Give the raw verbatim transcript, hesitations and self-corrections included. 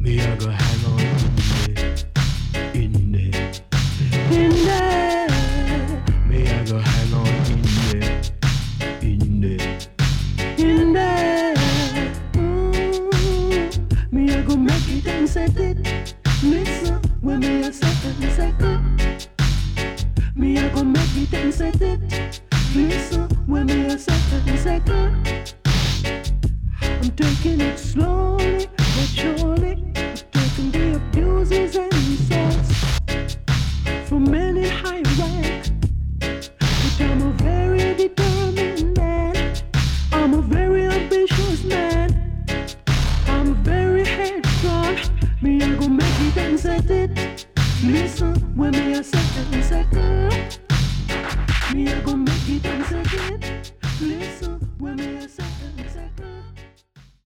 Me I go hang on in there, in there, in there. Me I go hang on in there, in there, in there. Ooh, me I go make it and set it. Listen, when me I set it and set it. Me I go make it and set it. Listen, when me I set it and set it. I'm taking it slowly but surely.